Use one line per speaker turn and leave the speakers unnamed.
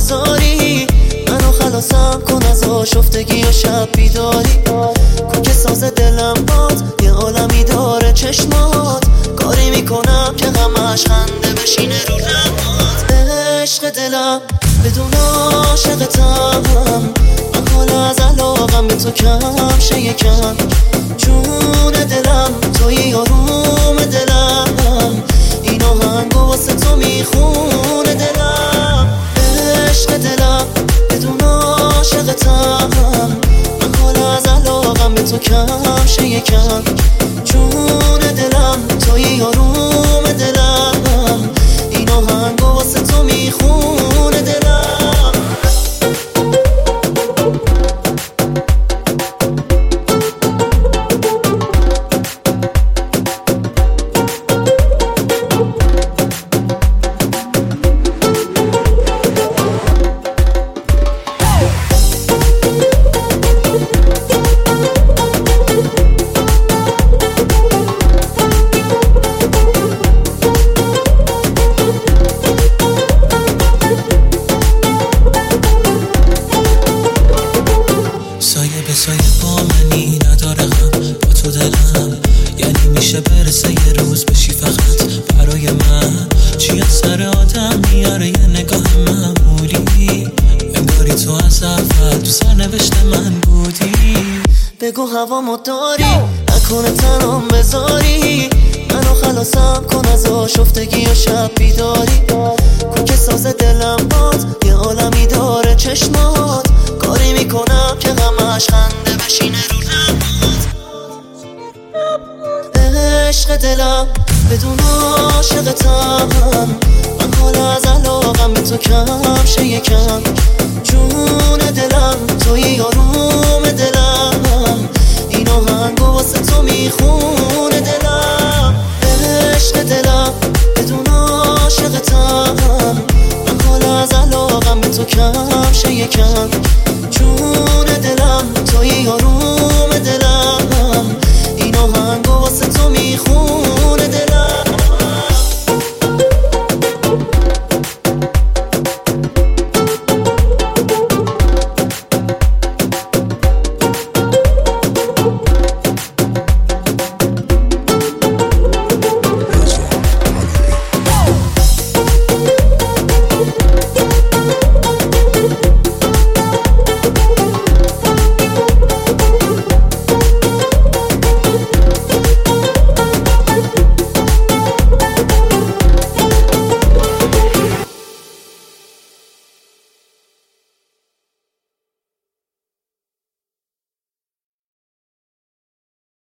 بذاری، منو خلاصم کن از آشفتگی و شب بیداری. کوک ساز دلم باد، یه عالمی داره چشمات، کاری میکنم که غمش خنده بشینه رو لبات. عشق دلم بدون عاشقتم، من حالا از علاقم به تو کم شه یکم. جون دلم توی آروم دلم، این آهنگو واسه تو میخونه دلم. عشق دلم بدون عاشقتم، من حالا از علاقم به تو کم شه یکم. جون دلم توی آروم دلم، این آهنگو واسه تو میخونه دلم.
سایه با منی نداره هم با تو دلم، یعنی میشه برسه یه روز بشی فقط برای من. چی از سر آدم میاره یه نگاه معمولی، انگاری تو از اول تو سرنوشت من بودی.
بگو هوامو داری، نکنه تنام بذاری، منو خلاصم کن از آشفتگی و شب بیداری. کوک ساز دلم باد، یه عالمی داره چشمات، کاری میکنم که غمش خنده بشینه رو لبات. عشق دلم بدون عاشقتم، من حالا از علاقم به تو کم شه یکم. جون دلم توی آروم دلم، این آهنگو واسه تو میخونه دلم. عشق دلم بدون عاشقتم، من حالا از علاقم به تو کم شه یکم.